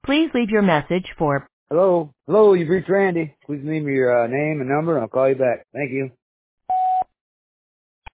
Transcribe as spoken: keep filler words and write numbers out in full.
Please leave your message for Hello? Hello, you've reached Randy. Please leave me your uh, name and number, and I'll call you back. Thank you.